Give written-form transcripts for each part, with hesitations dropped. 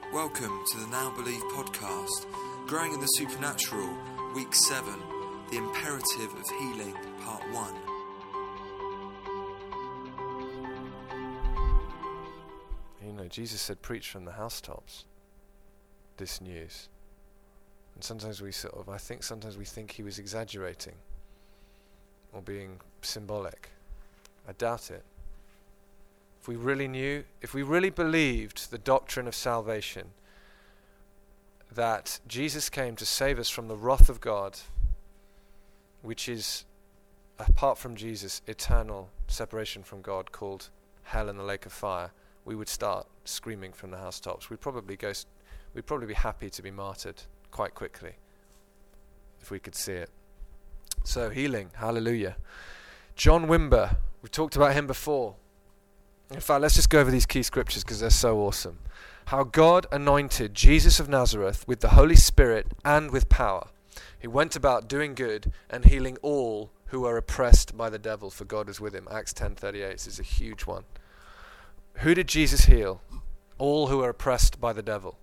Welcome to the Now Believe podcast, Growing in the Supernatural, Week 7, The Imperative of Healing, Part 1. You know, Jesus said, preach from the housetops this news. And sometimes I think sometimes we think he was exaggerating or being symbolic. I doubt it. If we really believed the doctrine of salvation, that Jesus came to save us from the wrath of God, which is, apart from Jesus, eternal separation from God, called hell and the lake of fire, we would start screaming from the housetops. We'd probably be happy to be martyred quite quickly if we could see it. So healing, hallelujah. John Wimber, we talked about him before. In fact, let's just go over these key scriptures because they're so awesome. How God anointed Jesus of Nazareth with the Holy Spirit and with power. He went about doing good and healing all who are oppressed by the devil, for God was with him. Acts 10:38 this is a huge one. Who did Jesus heal? All who are oppressed by the devil.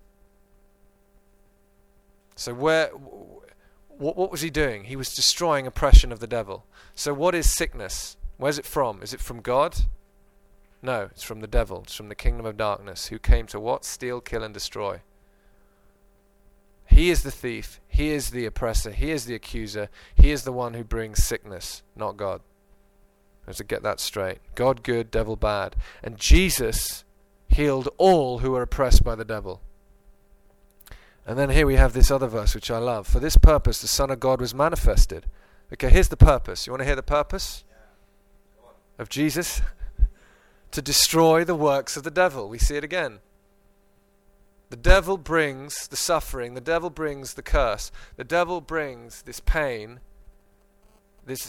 So what was he doing? He was destroying oppression of the devil. So what is sickness? Where's it from? Is it from God? No, it's from the devil. It's from the kingdom of darkness, who came to what? Steal, kill, and destroy. He is the thief. He is the oppressor. He is the accuser. He is the one who brings sickness, not God. Let's get that straight. God good, devil bad. And Jesus healed all who are oppressed by the devil. And then here we have this other verse, which I love. For this purpose, the Son of God was manifested. Okay, here's the purpose. You want to hear the purpose of Jesus? To destroy the works of the devil. We see it again. The devil brings the suffering. The devil brings the curse. The devil brings this pain. This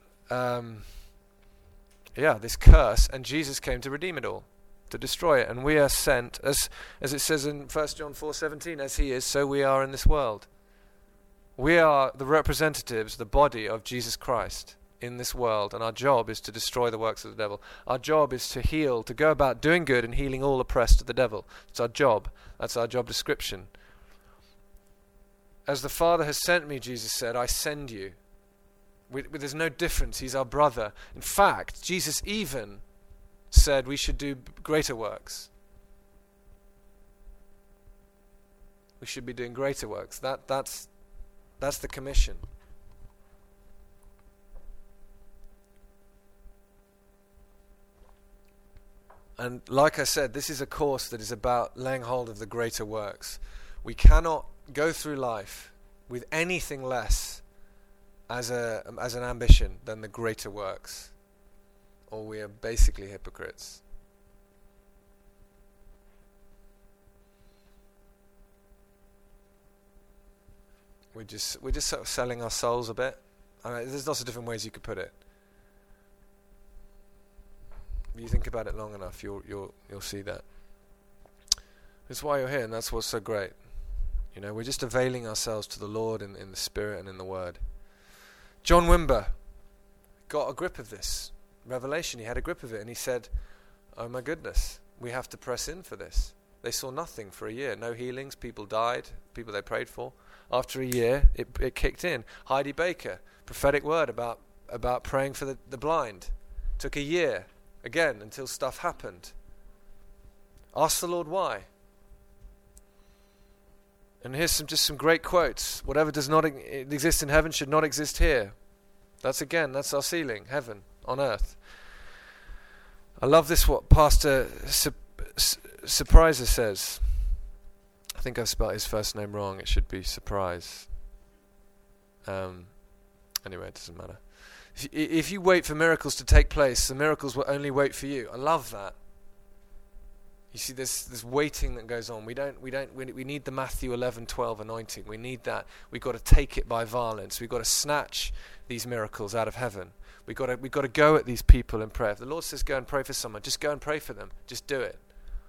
curse. And Jesus came to redeem it all, to destroy it. And we are sent, as it says in 1 John 4:17, as he is, so we are in this world. We are the representatives, the body of Jesus Christ in this world, and our job is to destroy the works of the devil. Our job is to heal, to go about doing good and healing all oppressed of the devil. It's our job. That's our job description. As the Father has sent me, Jesus said, I send you. There's no difference. He's our brother. In fact, Jesus even said we should do greater works. We should be doing greater works. That's the commission. And like I said, this is a course that is about laying hold of the greater works. We cannot go through life with anything less as an ambition than the greater works, or we are basically hypocrites. We're just sort of selling our souls a bit. I mean, there's lots of different ways you could put it. You think about it long enough, you'll see that. That's why you're here, and that's what's so great. You know, we're just availing ourselves to the Lord in the Spirit and in the Word. John Wimber got a grip of this revelation. He had a grip of it, and he said, oh my goodness, we have to press in for this. They saw nothing for a year. No healings, people died, people they prayed for. After a year, it kicked in. Heidi Baker, prophetic word about praying for the blind. Took a year. Again, until stuff happened. Ask the Lord why. And here's some great quotes. Whatever does not exist in heaven should not exist here. That's our ceiling, heaven on earth. I love this, what Pastor Surpriser says. I think I've spelled his first name wrong. It should be Surprise. Anyway, it doesn't matter. If you wait for miracles to take place, the miracles will only wait for you. I love that. You see, this waiting that goes on. We need the Matthew 11:12 anointing. We need that. We've got to take it by violence. We've got to snatch these miracles out of heaven. We've got to go at these people in prayer. If the Lord says go and pray for someone, just go and pray for them. Just do it.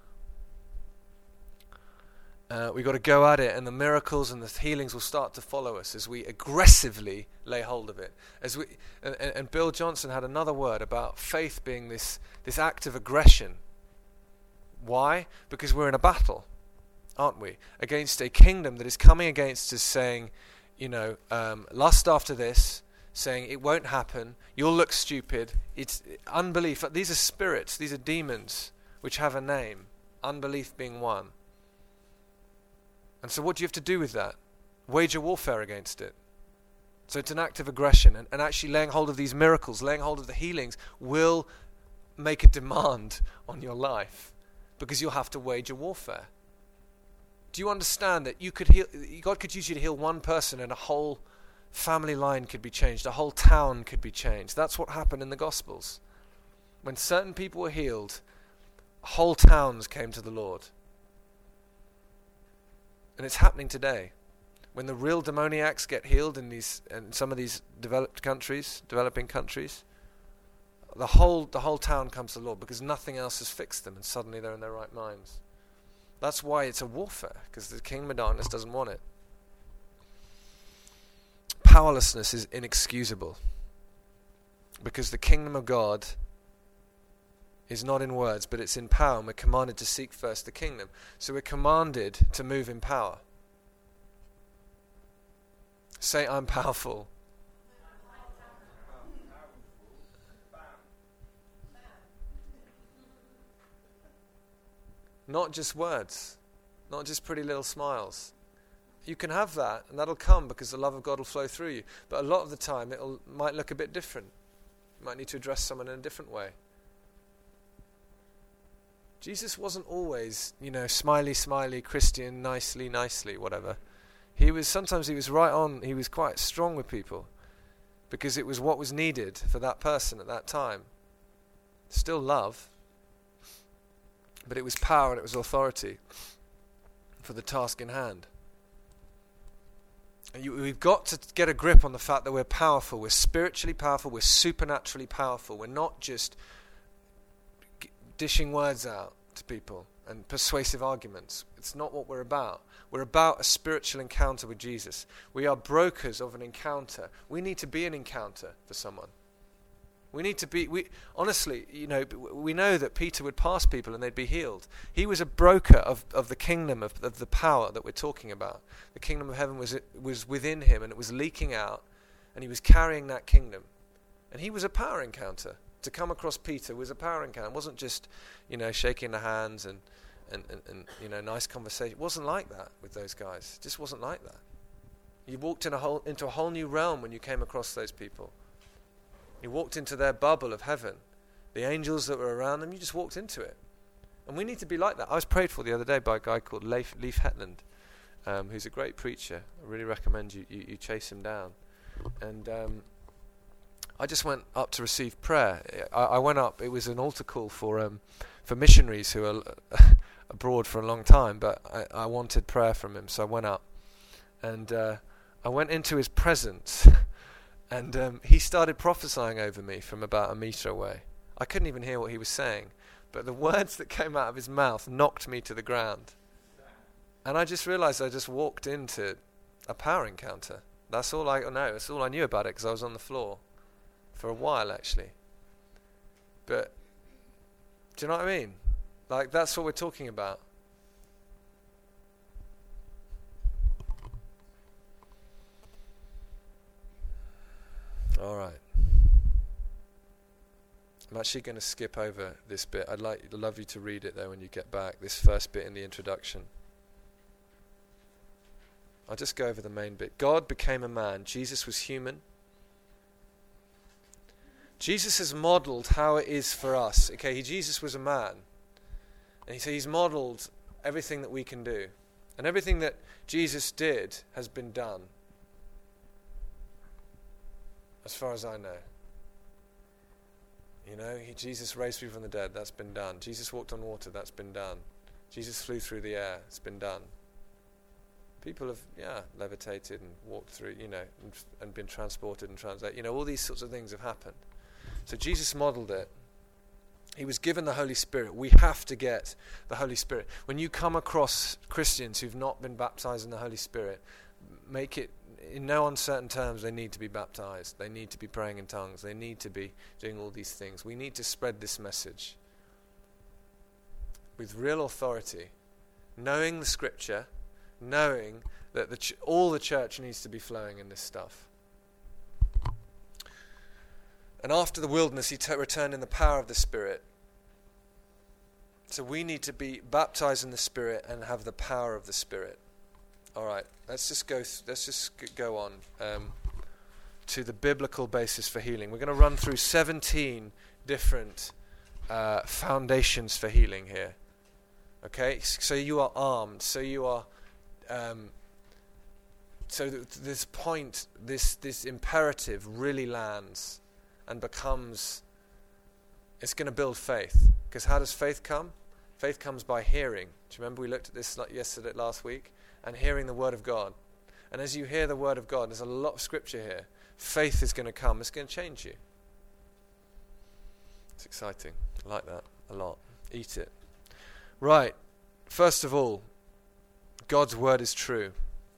We've got to go at it, and the miracles and the healings will start to follow us as we aggressively lay hold of it. And Bill Johnson had another word about faith being this act of aggression. Why? Because we're in a battle. aren't we? Against a kingdom that is coming against us, saying, lust after this, saying it won't happen, you'll look stupid. It's unbelief. These are spirits, these are demons which have a name, unbelief being one. And so what do you have to do with that? Wage a warfare against it. So it's an act of aggression, and actually laying hold of these miracles, laying hold of the healings will make a demand on your life, because you'll have to wage a warfare. Do you understand that God could use you to heal one person and a whole family line could be changed, a whole town could be changed? That's what happened in the Gospels. When certain people were healed, whole towns came to the Lord. And it's happening today. When the real demoniacs get healed in some of these developing countries, the whole town comes to the Lord, because nothing else has fixed them, and suddenly they're in their right minds. That's why it's a warfare, because the kingdom of darkness doesn't want it. Powerlessness is inexcusable, because the kingdom of God is not in words, but it's in power, and we're commanded to seek first the kingdom. So we're commanded to move in power. Say, I'm powerful. Not just words, not just pretty little smiles. You can have that, and that'll come because the love of God will flow through you. But a lot of the time, might look a bit different. You might need to address someone in a different way. Jesus wasn't always, smiley, smiley, Christian, nicely, whatever. Sometimes he was right on, he was quite strong with people, because it was what was needed for that person at that time. Still love, but it was power and it was authority for the task in hand. And we've got to get a grip on the fact that we're powerful. We're spiritually powerful. We're supernaturally powerful. We're not just dishing words out to people and persuasive arguments. It's not what we're about. We're about a spiritual encounter with Jesus. We are brokers of an encounter. We need to be an encounter for someone. We need to be, honestly, we know that Peter would pass people and they'd be healed. He was a broker of the kingdom, of the power that we're talking about. The kingdom of heaven was within him, and it was leaking out, and he was carrying that kingdom. And he was a power encounter. To come across Peter was a power encounter. It wasn't just, shaking the hands and nice conversation. It wasn't like that with those guys. It just wasn't like that. You walked into a whole new realm when you came across those people. You walked into their bubble of heaven. The angels that were around them, you just walked into it. And we need to be like that. I was prayed for the other day by a guy called Leif Hetland, who's a great preacher. I really recommend you chase him down. And I just went up to receive prayer. I went up. It was an altar call for missionaries who are abroad for a long time, but I wanted prayer from him, so I went up. And I went into his presence. And he started prophesying over me from about a meter away. I couldn't even hear what he was saying, but the words that came out of his mouth knocked me to the ground. And I just realized I just walked into a power encounter. That's all I know. That's all I knew about it, because I was on the floor for a while, actually. But do you know what I mean? Like, that's what we're talking about. All right. I'm actually going to skip over this bit. I'd love you to read it though when you get back, this first bit in the introduction. I'll just go over the main bit. God became a man. Jesus was human. Jesus has modeled how it is for us. Okay, Jesus was a man. And he's modeled everything that we can do. And everything that Jesus did has been done. As far as I know. Jesus raised people from the dead, that's been done. Jesus walked on water, that's been done. Jesus flew through the air, it's been done. People have, levitated and walked through, and been transported and translated. All these sorts of things have happened. So Jesus modeled it. He was given the Holy Spirit. We have to get the Holy Spirit. When you come across Christians who've not been baptized in the Holy Spirit, make it, in no uncertain terms, they need to be baptized. They need to be praying in tongues. They need to be doing all these things. We need to spread this message with real authority knowing the scripture, knowing that all the church needs to be flowing in this stuff. And after the wilderness, he returned in the power of the Spirit. So we need to be baptized in the Spirit and have the power of the Spirit. All right, let's just go on to the biblical basis for healing. We're going to run through 17 different foundations for healing here. Okay, so you are armed. So you are. This point, this imperative really lands and becomes. It's going to build faith. Because how does faith come? Faith comes by hearing. Do you remember we looked at this last week? And hearing the word of God. And as you hear the word of God, there's a lot of scripture here. Faith is going to come. It's going to change you. It's exciting. I like that a lot. Eat it. Right. First of all, God's word is true.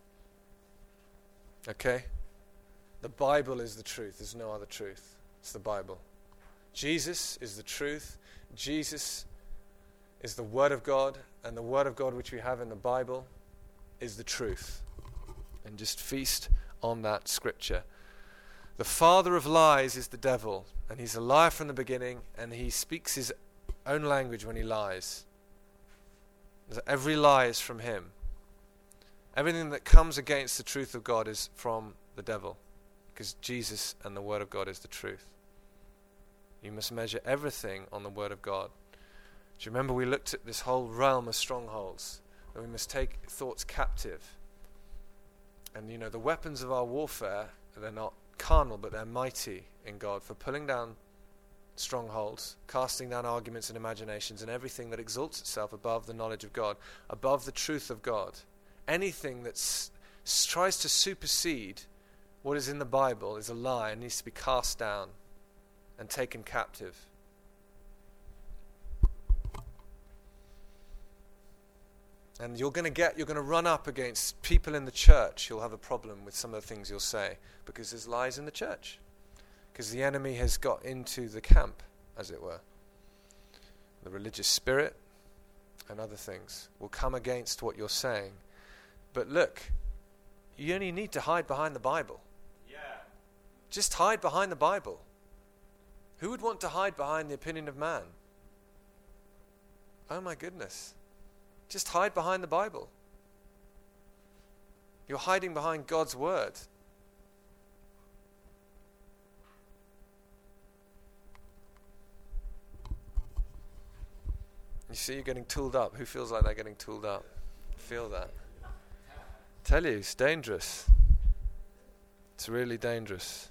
Okay? The Bible is the truth. There's no other truth. It's the Bible. Jesus is the truth. Jesus is the word of God. And the word of God which we have in the Bible is the truth. And just feast on that scripture. The father of lies is the devil, and he's a liar from the beginning, and he speaks his own language when he lies. Every lie is from him. Everything that comes against the truth of God is from the devil, because Jesus and the word of God is the truth. You must measure everything on the word of God. Do you remember we looked at this whole realm of strongholds? That we must take thoughts captive. And the weapons of our warfare, they're not carnal, but they're mighty in God for pulling down strongholds, casting down arguments and imaginations and everything that exalts itself above the knowledge of God, above the truth of God. Anything that tries to supersede what is in the Bible is a lie and needs to be cast down and taken captive. And you're going to run up against people in the church. You'll have a problem with some of the things you'll say because there's lies in the church. Because the enemy has got into the camp, as it were. The religious spirit and other things will come against what you're saying. But look, you only need to hide behind the Bible. Yeah. Just hide behind the Bible. Who would want to hide behind the opinion of man? Oh my goodness. Just hide behind the Bible. You're hiding behind God's word. You see, you're getting tooled up. Who feels like they're getting tooled up? Feel that. Tell you, it's dangerous. It's really dangerous.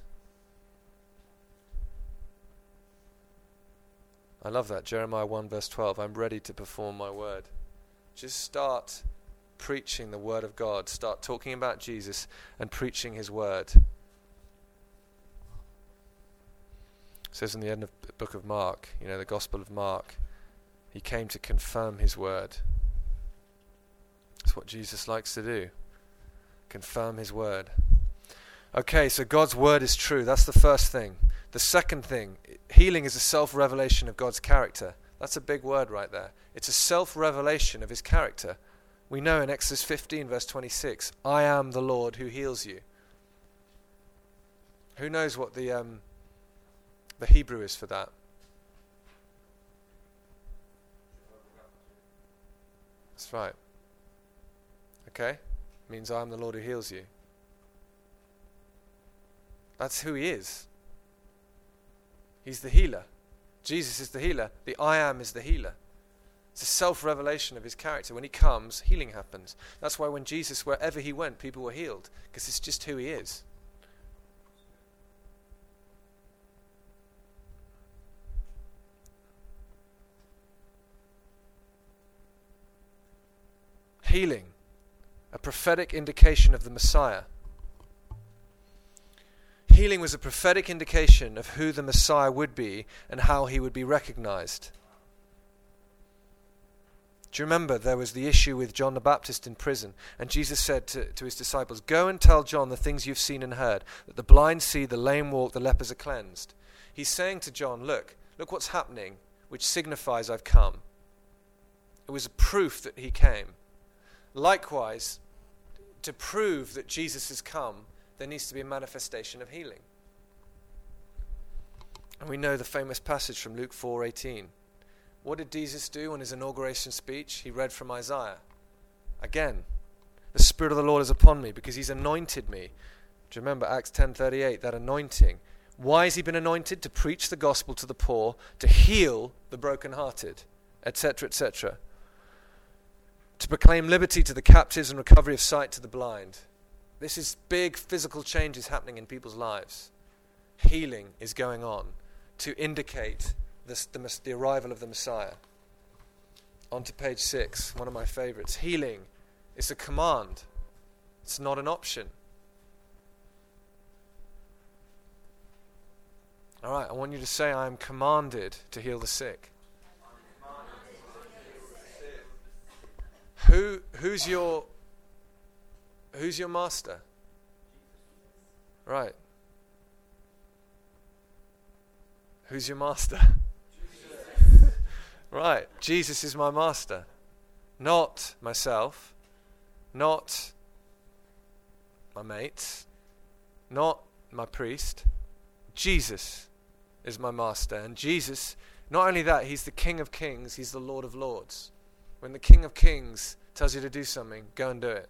I love that. Jeremiah 1 verse 12. I'm ready to perform my word. Just start preaching the word of God. Start talking about Jesus and preaching his word. It says in the end of the book of Mark, the Gospel of Mark, he came to confirm his word. That's what Jesus likes to do. Confirm his word. Okay, so God's word is true. That's the first thing. The second thing, healing is a self-revelation of God's character. That's a big word right there. It's a self-revelation of his character. We know in Exodus 15 verse 26, I am the Lord who heals you. Who knows what the Hebrew is for that? That's right. Okay? It means I am the Lord who heals you. That's who he is. He's the healer. Jesus is the healer. The I am is the healer. It's a self-revelation of his character. When he comes, healing happens. That's why when Jesus, wherever he went, people were healed. Because it's just who he is. Healing. A prophetic indication of the Messiah. Healing was a prophetic indication of who the Messiah would be and how he would be recognized. Do you remember there was the issue with John the Baptist in prison, and Jesus said to his disciples, go and tell John the things you've seen and heard, that the blind see, the lame walk, the lepers are cleansed. He's saying to John, look what's happening, which signifies I've come. It was a proof that he came. Likewise, to prove that Jesus has come, there needs to be a manifestation of healing. And we know the famous passage from Luke 4:18. What did Jesus do on his inauguration speech? He read from Isaiah. Again, the Spirit of the Lord is upon me because he's anointed me. Do you remember Acts 10:38, that anointing? Why has he been anointed? To preach the gospel to the poor, to heal the brokenhearted, etc., etc. To proclaim liberty to the captives and recovery of sight to the blind. This is big physical changes happening in people's lives. Healing is going on to indicate the arrival of the Messiah. On to page 6, one of my favorites. Healing is a command. It's not an option. All right, I want you to say, I am commanded to heal the sick. Who's your master? Right. Who's your master? Right. Jesus is my master. Not myself. Not my mates. Not my priest. Jesus is my master. And Jesus, not only that, he's the King of Kings, he's the Lord of Lords. When the King of Kings tells you to do something, go and do it.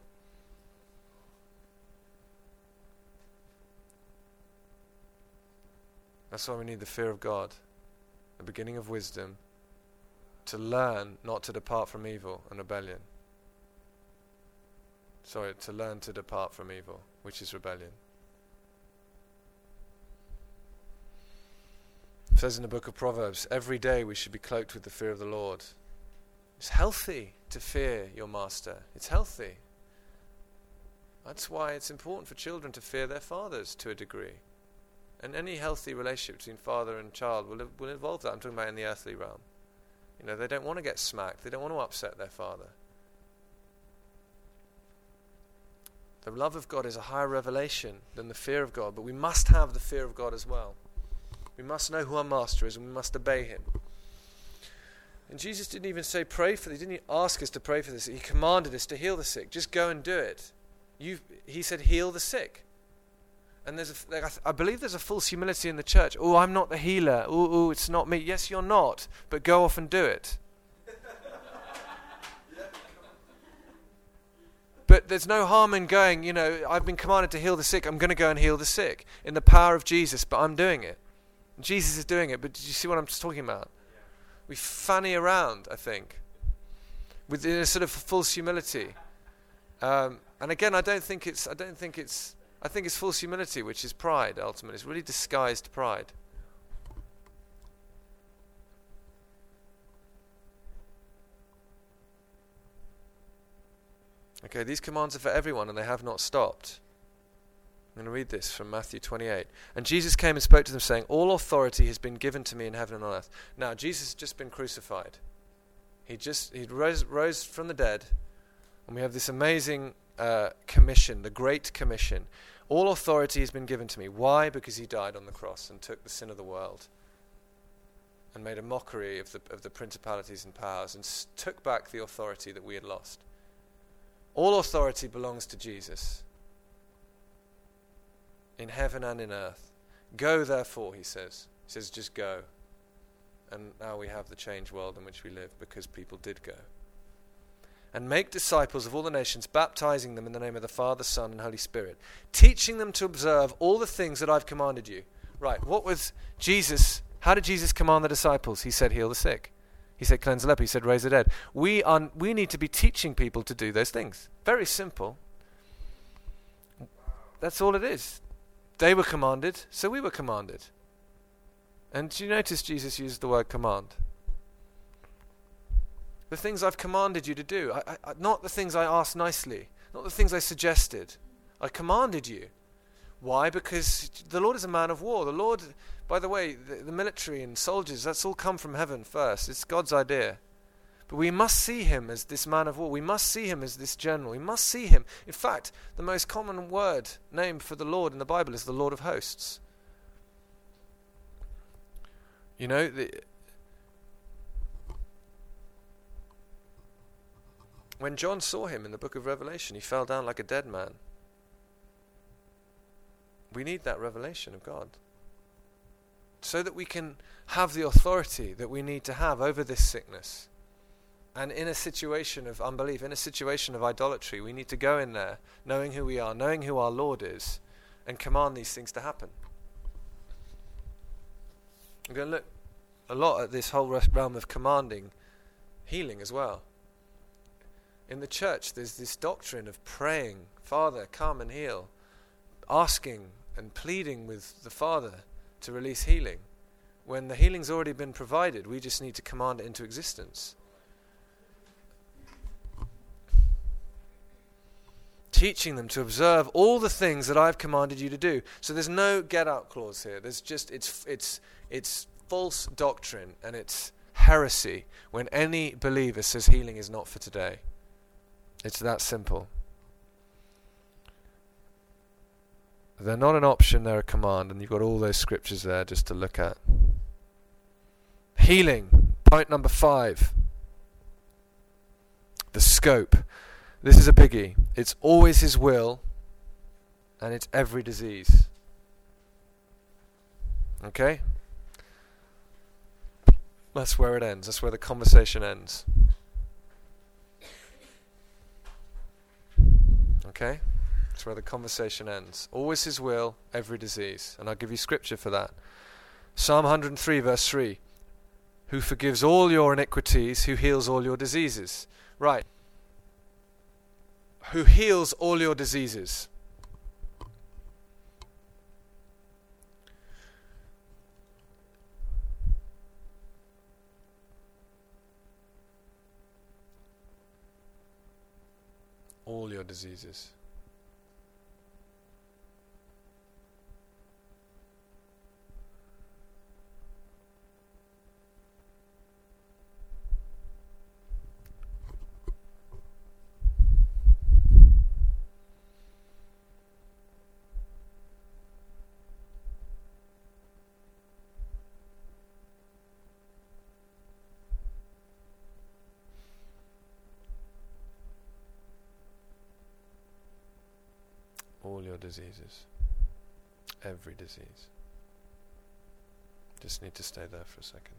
That's why we need the fear of God, the beginning of wisdom, to learn not to depart from evil and rebellion. Sorry, to learn to depart from evil, which is rebellion. It says in the book of Proverbs, every day we should be cloaked with the fear of the Lord. It's healthy to fear your master. It's healthy. That's why it's important for children to fear their fathers to a degree. And any healthy relationship between father and child will involve that. I'm talking about in the earthly realm. You know, they don't want to get smacked. They don't want to upset their father. The love of God is a higher revelation than the fear of God, but we must have the fear of God as well. We must know who our master is and we must obey him. And Jesus didn't even say pray for this. He didn't ask us to pray for this. He commanded us to heal the sick. Just go and do it. He said heal the sick. And I believe there's a false humility in the church. Oh, I'm not the healer. Oh, it's not me. Yes, you're not. But go off and do it. But there's no harm in going, I've been commanded to heal the sick. I'm going to go and heal the sick in the power of Jesus, but I'm doing it. Jesus is doing it, but do you see what I'm talking about? We fanny around, I think, with a sort of false humility. And again, I think it's false humility, which is pride, ultimately. It's really disguised pride. Okay, these commands are for everyone, and they have not stopped. I'm going to read this from Matthew 28. And Jesus came and spoke to them, saying, all authority has been given to me in heaven and on earth. Now, Jesus has just been crucified. He rose from the dead, and we have this amazing commission, the Great Commission. All authority has been given to me. Why? Because he died on the cross and took the sin of the world and made a mockery of the principalities and powers and took back the authority that we had lost. All authority belongs to Jesus, in heaven and in earth. Go, therefore, he says. He says, just go. And now we have the changed world in which we live because people did go. And make disciples of all the nations, baptizing them in the name of the Father, Son, and Holy Spirit, teaching them to observe all the things that I've commanded you. Right, what was Jesus? How did Jesus command the disciples? He said, heal the sick. He said, cleanse the leper. He said, raise the dead. We need to be teaching people to do those things. Very simple. That's all it is. They were commanded, so we were commanded. And do you notice Jesus used the word command? The things I've commanded you to do. Not the things I asked nicely. Not the things I suggested. I commanded you. Why? Because the Lord is a man of war. The Lord, by the way, the military and soldiers, that's all come from heaven first. It's God's idea. But we must see him as this man of war. We must see him as this general. We must see him. In fact, the most common name for the Lord in the Bible is the Lord of hosts. You know, When John saw him in the book of Revelation, he fell down like a dead man. We need that revelation of God so that we can have the authority that we need to have over this sickness. And in a situation of unbelief, in a situation of idolatry, we need to go in there knowing who we are, knowing who our Lord is, and command these things to happen. We're going to look a lot at this whole realm of commanding healing as well. In the church, there's this doctrine of praying, Father, come and heal, asking and pleading with the Father to release healing. When the healing's already been provided, we just need to command it into existence. Teaching them to observe all the things that I've commanded you to do. So there's no get out clause here. There's just it's false doctrine, and it's heresy when any believer says healing is not for today. It's that simple. They're not an option, they're a command, and you've got all those scriptures there just to look at. Healing, point number 5. The scope. This is a biggie. It's always His will, and it's every disease. Okay? That's where it ends. That's where the conversation ends. Okay? That's where the conversation ends. Always His will, every disease. And I'll give you scripture for that. Psalm 103 verse 3. Who forgives all your iniquities, who heals all your diseases. Right. Who heals all your diseases. All your diseases. All your diseases. Every disease. Just need to stay there for a second.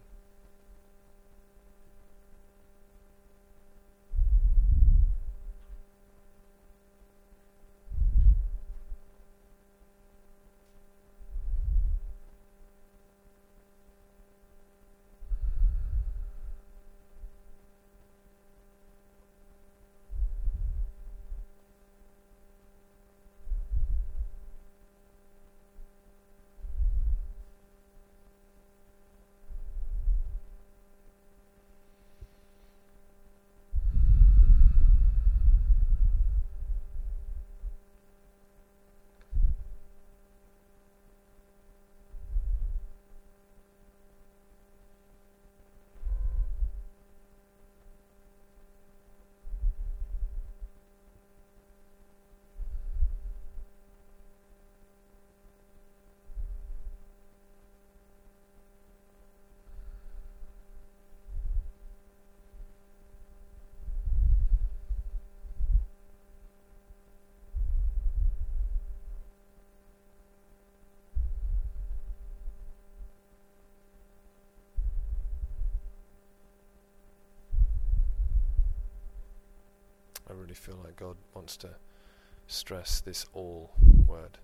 I really feel like God wants to stress this all word.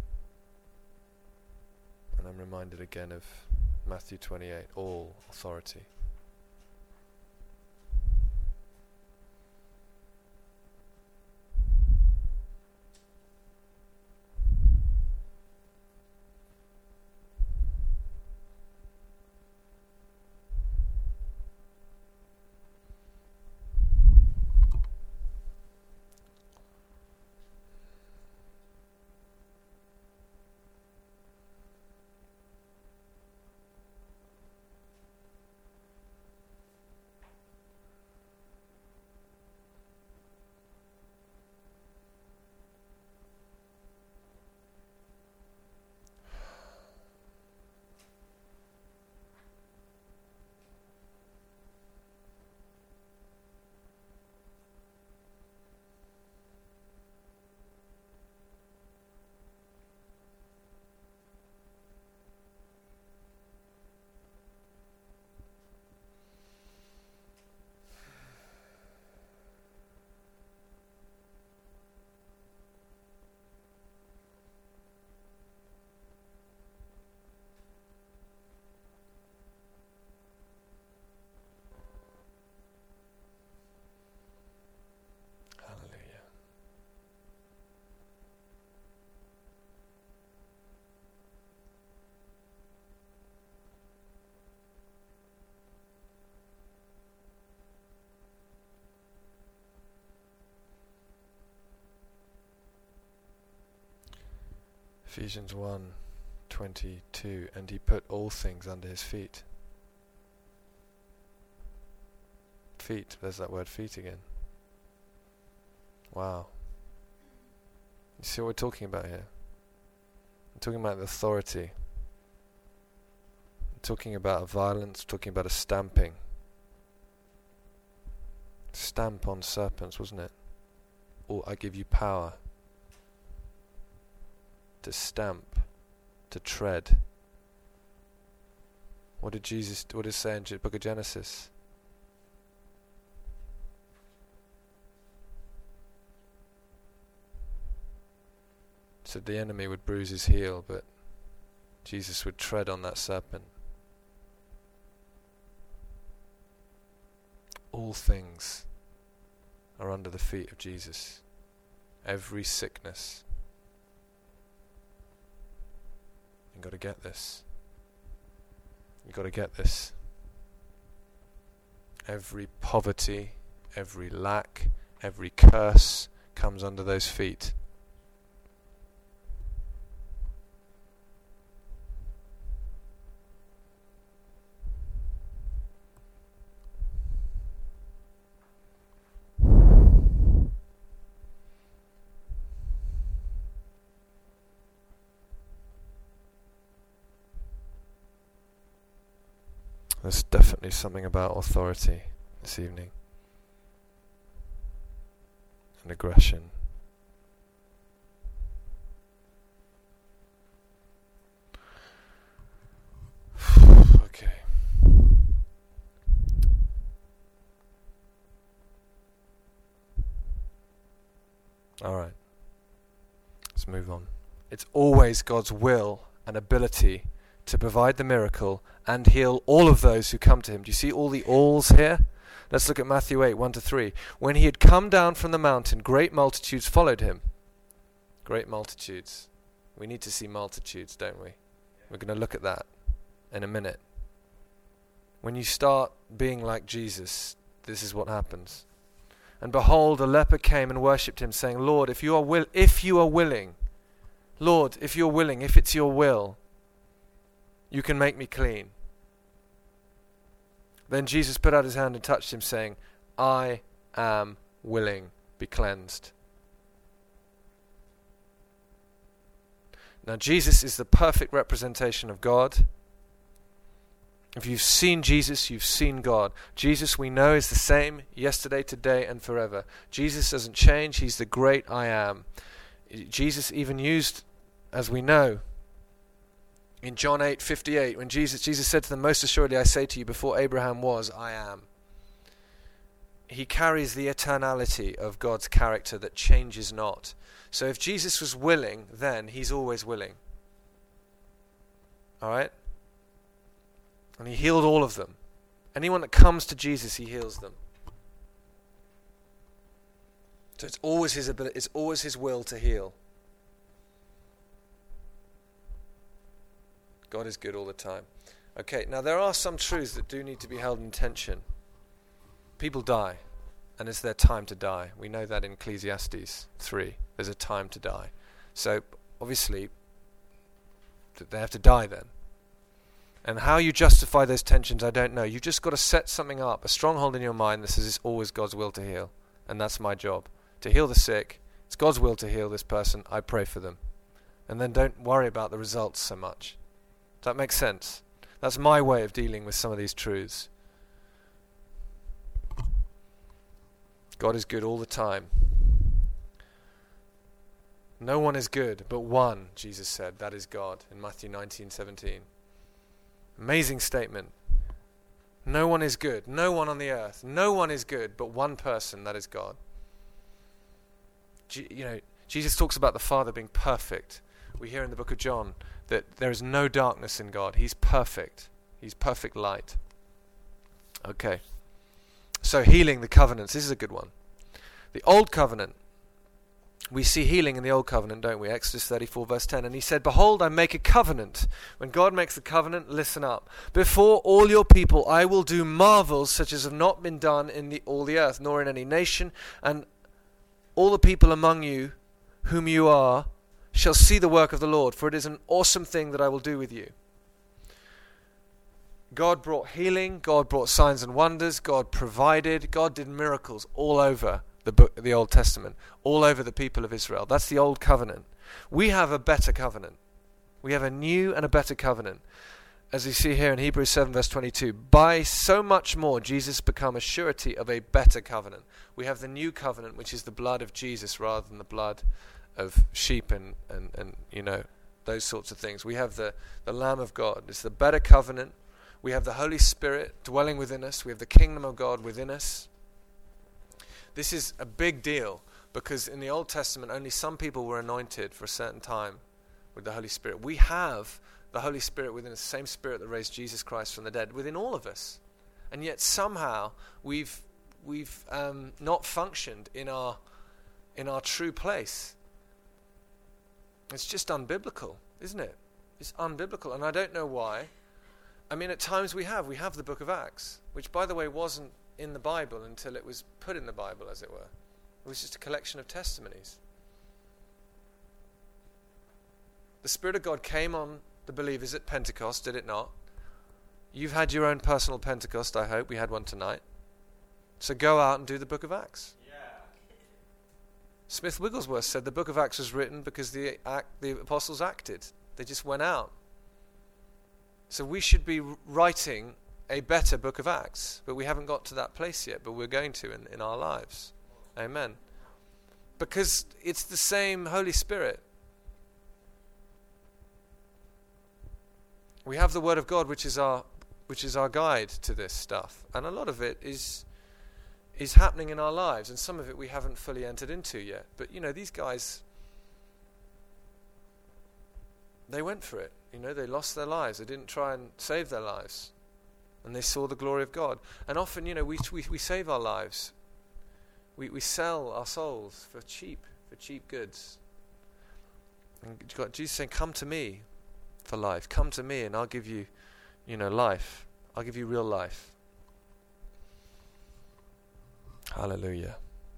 And I'm reminded again of Matthew 28, all authority. Ephesians 1:22, and he put all things under his feet. Feet, there's that word feet again. Wow. You see what we're talking about here? We're talking about the authority. We're talking about a violence, we're talking about a stamping. Stamp on serpents, wasn't it? Or I give you power to stamp, to tread. What did it say in the book of Genesis? It said the enemy would bruise his heel, but Jesus would tread on that serpent. All things are under the feet of Jesus. Every sickness. You've got to get this. You've got to get this. Every poverty, every lack, every curse comes under those feet. There's definitely something about authority this evening. And aggression. Okay. Alright. Let's move on. It's always God's will and ability to provide the miracle and heal all of those who come to him. Do you see all the alls here? Let's look at Matthew 8, 1-3. When he had come down from the mountain, great multitudes followed him. Great multitudes. We need to see multitudes, don't we? We're going to look at that in a minute. When you start being like Jesus, this is what happens. And behold, a leper came and worshipped him, saying, Lord, if you are willing, Lord, if you're willing, if it's your will, you can make me clean. Then Jesus put out his hand and touched him, saying, I am willing, be cleansed. Now Jesus is the perfect representation of God. If you've seen Jesus, you've seen God. Jesus, we know, is the same yesterday, today, and forever. Jesus doesn't change. He's the great I am. Jesus even used, as we know, in John 8:58, when Jesus said to them, most assuredly I say to you, before Abraham was, I am. He carries the eternality of God's character that changes not. So if Jesus was willing, then he's always willing. Alright? And he healed all of them. Anyone that comes to Jesus, he heals them. So it's always his ability, it's always his will to heal. God is good all the time. Okay, now there are some truths that do need to be held in tension. People die, and it's their time to die. We know that in Ecclesiastes 3. There's a time to die. So, obviously, they have to die then. And how you justify those tensions, I don't know. You've just got to set something up, a stronghold in your mind that says it's always God's will to heal. And that's my job. To heal the sick. It's God's will to heal this person. I pray for them. And then don't worry about the results so much. Does that make sense? That's my way of dealing with some of these truths. God is good all the time. No one is good but one, Jesus said. That is God in Matthew 19:17. Amazing statement. No one is good. No one on the earth. No one is good but one person, that is God. Jesus talks about the Father being perfect. We hear in the book of John that there is no darkness in God. He's perfect. He's perfect light. Okay. So healing the covenants. This is a good one. The Old Covenant. We see healing in the Old Covenant, don't we? Exodus 34 verse 10. And he said, behold, I make a covenant. When God makes a covenant, listen up. Before all your people, I will do marvels such as have not been done in all the earth, nor in any nation. And all the people among you, whom you are, shall see the work of the Lord, for it is an awesome thing that I will do with you. God brought healing, God brought signs and wonders, God provided, God did miracles all over the Old Testament, all over the people of Israel. That's the old covenant. We have a better covenant. We have a new and a better covenant. As you see here in Hebrews 7 verse 22, by so much more Jesus become a surety of a better covenant. We have the new covenant, which is the blood of Jesus rather than the blood of sheep and those sorts of things. We have the Lamb of God. It's the better covenant. We have the Holy Spirit dwelling within us. We have the kingdom of God within us. This is a big deal because in the Old Testament only some people were anointed for a certain time with the Holy Spirit. We have the Holy Spirit within us, the same Spirit that raised Jesus Christ from the dead within all of us. And yet somehow we've not functioned in our true place. It's just unbiblical, isn't it? It's unbiblical, and I don't know why. I mean, at times we have the book of Acts, which, by the way, wasn't in the Bible until it was put in the Bible, as it were. It was just a collection of testimonies. The Spirit of God came on the believers at Pentecost, did it not? You've had your own personal Pentecost, I hope. We had one tonight. So go out and do the book of Acts. Yeah. Smith Wigglesworth said the book of Acts was written because the apostles acted. They just went out. So we should be writing a better book of Acts, but we haven't got to that place yet, but we're going to in our lives. Amen. Because it's the same Holy Spirit. We have the Word of God, which is our guide to this stuff, and a lot of it is happening in our lives, and some of it we haven't fully entered into yet. But these guys, they went for it. They lost their lives. They didn't try and save their lives, and they saw the glory of God. And often, we save our lives. We sell our souls for cheap goods. And you've got Jesus saying, "Come to me for life. Come to me, and I'll give you, life. I'll give you real life." Hallelujah.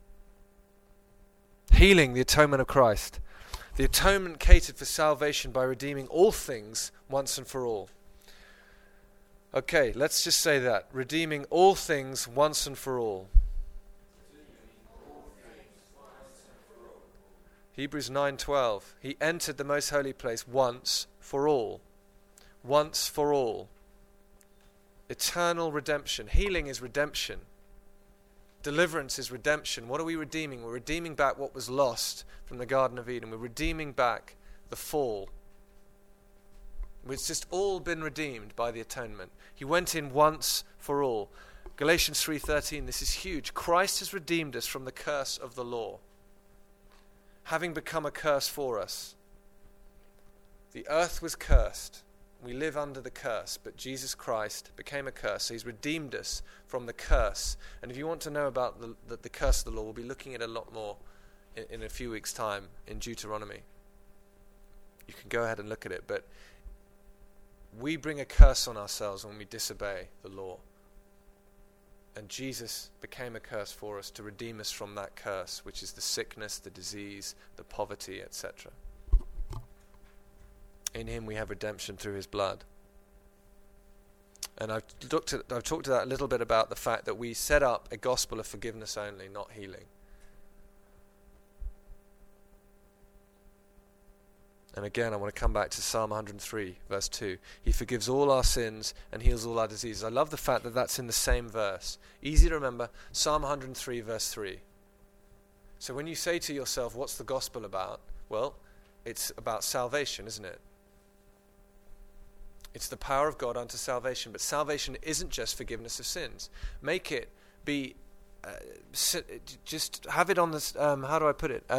Healing, the atonement of Christ. The atonement catered for salvation by redeeming all things once and for all. Okay, let's just say that. Redeeming all things once and for all. Hebrews 9:12. He entered the most holy place once for all. Once for all. Eternal redemption. Healing is redemption. Deliverance is redemption. What are we redeeming? We're redeeming back what was lost from the Garden of Eden. We're redeeming back the fall. It's just all been redeemed by the atonement. He went in once for all. Galatians 3:13, this is huge. Christ has redeemed us from the curse of the law, having become a curse for us. The earth was cursed. We live under the curse, but Jesus Christ became a curse. So he's redeemed us from the curse. And if you want to know about the curse of the law, we'll be looking at it a lot more in a few weeks' time in Deuteronomy. You can go ahead and look at it, but we bring a curse on ourselves when we disobey the law. And Jesus became a curse for us to redeem us from that curse, which is the sickness, the disease, the poverty, etc. In him we have redemption through his blood. And I've talked to that a little bit about the fact that we set up a gospel of forgiveness only, not healing. And again, I want to come back to Psalm 103, verse 2. He forgives all our sins and heals all our diseases. I love the fact that that's in the same verse. Easy to remember, Psalm 103, verse 3. So when you say to yourself, what's the gospel about? Well, it's about salvation, isn't it? It's the power of God unto salvation. But salvation isn't just forgiveness of sins. Make it be, just have it on this, how do I put it?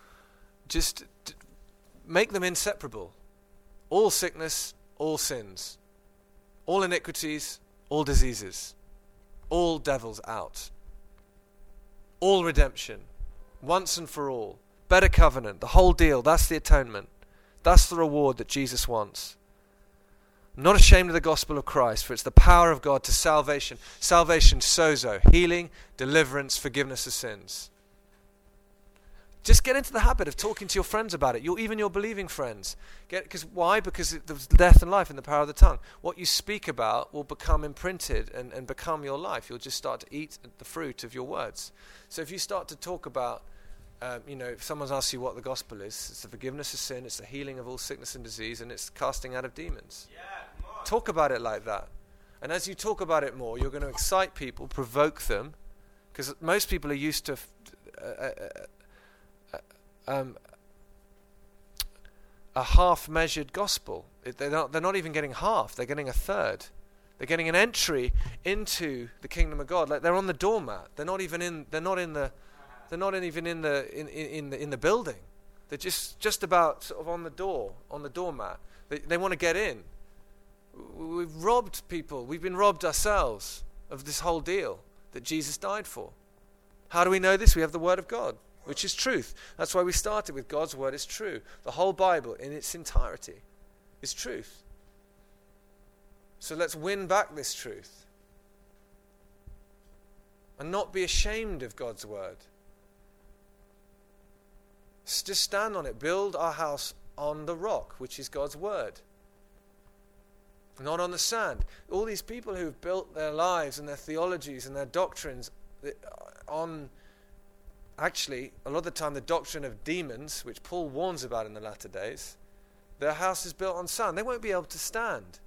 Make them inseparable. All sickness, all sins. All iniquities, all diseases. All devils out. All redemption. Once and for all. Better covenant. The whole deal. That's the atonement. That's the reward that Jesus wants. I'm not ashamed of the gospel of Christ, for it's the power of God to salvation. Salvation, sozo. Healing, deliverance, forgiveness of sins. Just get into the habit of talking to your friends about it, even your believing friends. Why? Because there's death and life in the power of the tongue. What you speak about will become imprinted and become your life. You'll just start to eat the fruit of your words. So if you start to talk about, if someone asks you what the gospel is, it's the forgiveness of sin, it's the healing of all sickness and disease, and it's casting out of demons. Talk about it like that. And as you talk about it more, you're going to excite people, provoke them, because most people are used to a half-measured gospel. They're not even getting half. They're getting a third. They're getting an entry into the kingdom of God. Like they're on the doormat. They're not even in the building. They're just about sort of on the doormat. They want to get in. We've robbed people. We've been robbed ourselves of this whole deal that Jesus died for. How do we know this? We have the Word of God, which is truth. That's why we started with God's Word is true. The whole Bible in its entirety is truth. So let's win back this truth and not be ashamed of God's Word. Just stand on it. Build our house on the rock, which is God's Word, not on the sand. All these people who've built their lives and their theologies and their doctrines on, actually, a lot of the time, the doctrine of demons, which Paul warns about in the latter days, their house is built on sand. They won't be able to stand.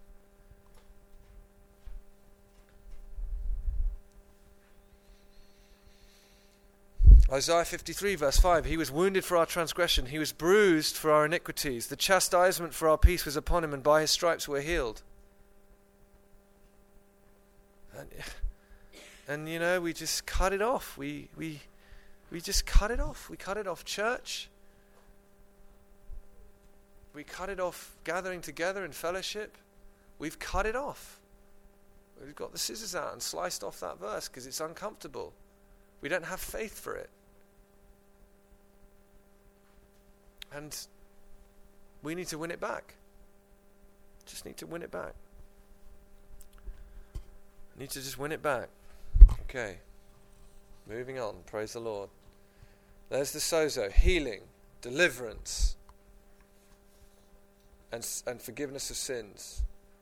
Isaiah 53 verse 5, he was wounded for our transgression, he was bruised for our iniquities. The chastisement for our peace was upon him, and by his stripes we're healed. And we just cut it off. We just cut it off. We cut it off church. We cut it off gathering together in fellowship. We've cut it off. We've got the scissors out and sliced off that verse because it's uncomfortable. We don't have faith for it. And we need to win it back. Just need to win it back. Need to just win it back. Okay. Moving on. Praise the Lord. There's the sozo. Healing, deliverance, and forgiveness of sins.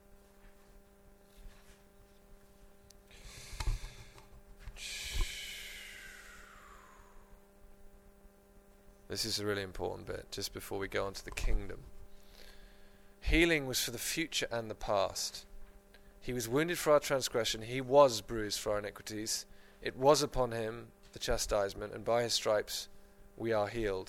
This is a really important bit, just before we go on to the kingdom. Healing was for the future and the past. He was wounded for our transgression. He was bruised for our iniquities. It was upon him, the chastisement, and by his stripes we are healed.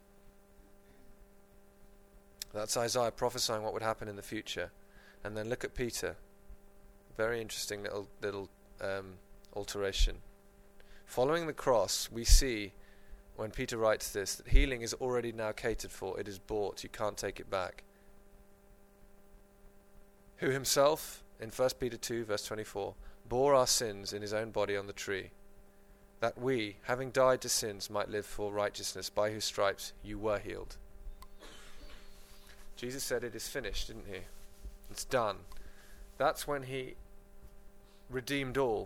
That's Isaiah prophesying what would happen in the future. And then look at Peter. Very interesting little alteration. Following the cross, we see, when Peter writes this, that healing is already now catered for. It is bought. You can't take it back. Who himself, in 1 Peter 2, verse 24, bore our sins in his own body on the tree, that we, having died to sins, might live for righteousness, by whose stripes you were healed. Jesus said it is finished, didn't he? It's done. That's when he redeemed all.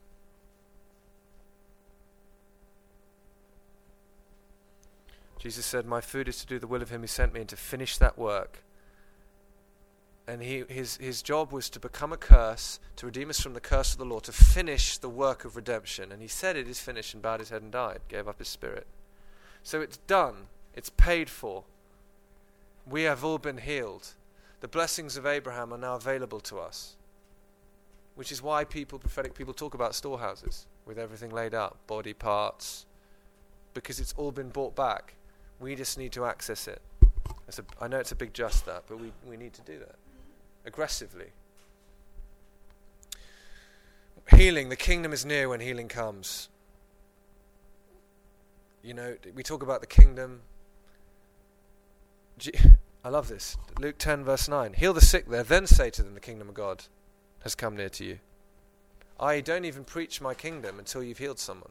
Jesus said, my food is to do the will of him who sent me and to finish that work. And his job was to become a curse, to redeem us from the curse of the law, to finish the work of redemption. And he said it is finished and bowed his head and died, gave up his spirit. So it's done. It's paid for. We have all been healed. The blessings of Abraham are now available to us. Which is why prophetic people talk about storehouses with everything laid out, body parts, because it's all been bought back. We just need to access it. I know it's a big just that, but we need to do that aggressively. Healing, the kingdom is near when healing comes. We talk about the kingdom. I love this. Luke 10 verse 9. Heal the sick there, then say to them, the kingdom of God has come near to you. I don't even preach my kingdom until you've healed someone.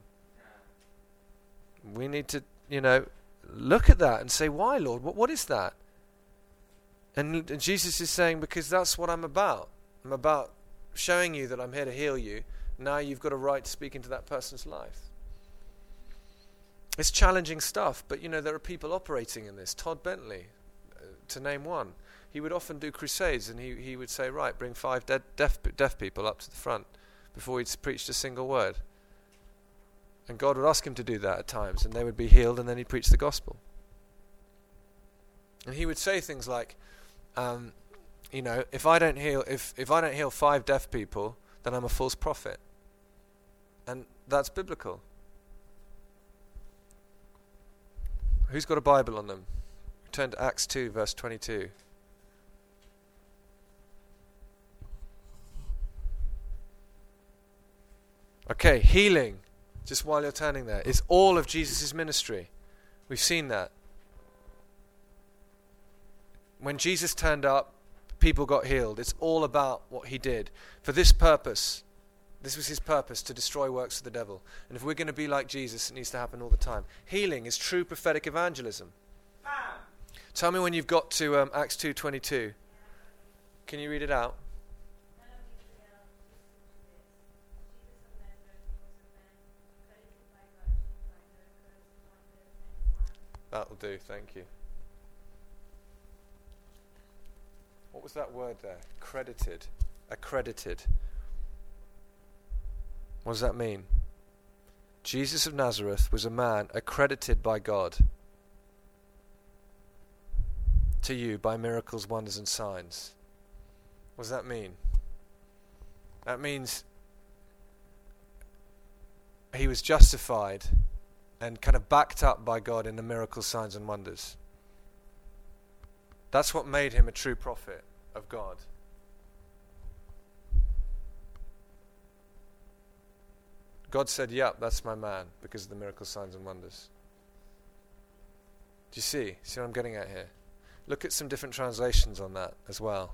We need to, look at that and say, why, Lord? What is that? And Jesus is saying, because that's what I'm about. I'm about showing you that I'm here to heal you. Now you've got a right to speak into that person's life. It's challenging stuff, but there are people operating in this. Todd Bentley, to name one. He would often do crusades, and he would say, right, bring 5 deaf people up to the front before he'd preached a single word. And God would ask him to do that at times, and they would be healed, and then he'd preach the gospel. And he would say things like, if I don't heal 5 deaf people, then I'm a false prophet. And that's biblical. Who's got a Bible on them? Turn to Acts 2, verse 22. Okay, healing, just while you're turning there, is all of Jesus' ministry. We've seen that. When Jesus turned up, people got healed. It's all about what he did. For this purpose, this was his purpose, to destroy works of the devil. And if we're going to be like Jesus, it needs to happen all the time. Healing is true prophetic evangelism. Tell me when you've got to Acts 2:22. Can you read it out? That'll do, thank you. What was that word there? Credited. Accredited. What does that mean? Jesus of Nazareth was a man accredited by God to you by miracles, wonders, and signs. What does that mean? That means he was justified and kind of backed up by God in the miracles, signs, and wonders. That's what made him a true prophet of God. God said, yep, that's my man, because of the miracles, signs, and wonders. Do you see? See what I'm getting at here? Look at some different translations on that as well.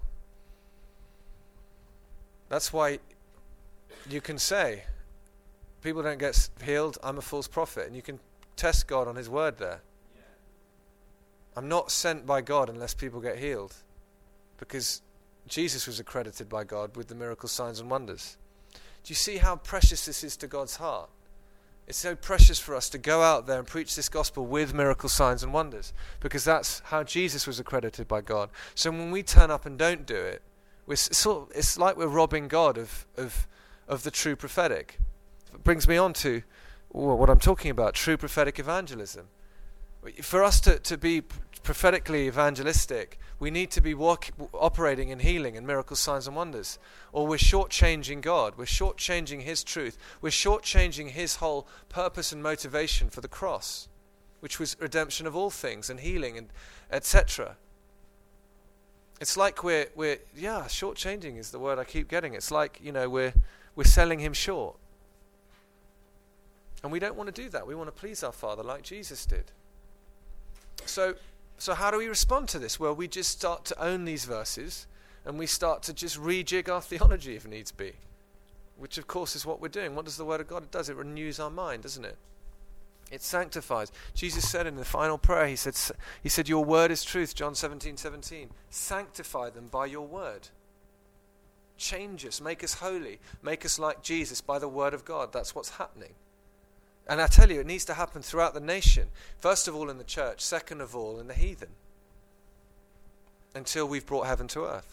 That's why you can say, people don't get healed, I'm a false prophet. And you can test God on his word there. Yeah. I'm not sent by God unless people get healed. Because Jesus was accredited by God with the miracles, signs, and wonders. Do you see how precious this is to God's heart? It's so precious for us to go out there and preach this gospel with miracles, signs, and wonders. Because that's how Jesus was accredited by God. So when we turn up and don't do it, it's like we're robbing God of the true prophetic. It brings me on to what I'm talking about, true prophetic evangelism. For us to be prophetically evangelistic, we need to be operating in healing and miracles, signs, and wonders. Or we're shortchanging God. We're shortchanging his truth. We're shortchanging his whole purpose and motivation for the cross, which was redemption of all things and healing and etc. It's like we're shortchanging is the word I keep getting. It's like, we're selling him short. And we don't want to do that. We want to please our Father like Jesus did. So how do we respond to this? Well, we just start to own these verses, and we start to just rejig our theology if needs be, which of course is what we're doing. What does the Word of God do? It renews our mind, doesn't it? It sanctifies. Jesus said in the final prayer, he said, your word is truth, John 17:17. Sanctify them by your word. Change us, make us holy, make us like Jesus by the word of God. That's what's happening. And I tell you, it needs to happen throughout the nation. First of all in the church, second of all in the heathen. Until we've brought heaven to earth.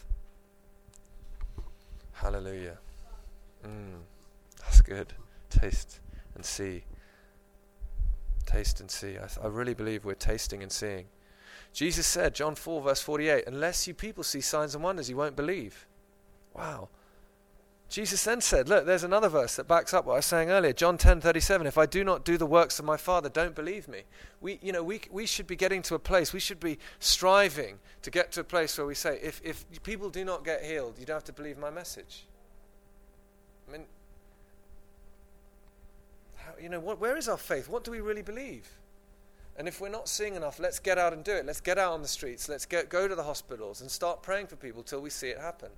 Hallelujah. That's good. Taste and see. Taste and see. I really believe we're tasting and seeing. Jesus said, John 4 verse 48, unless you people see signs and wonders, you won't believe. Wow. Jesus then said, look, there's another verse that backs up what I was saying earlier. John 10:37, if I do not do the works of my Father, don't believe me. We should be getting to a place, we should be striving to get to a place where we say, if people do not get healed, you don't have to believe my message. I mean, where is our faith? What do we really believe? And if we're not seeing enough, let's get out and do it. Let's get out on the streets. Let's go to the hospitals and start praying for people till we see it happen.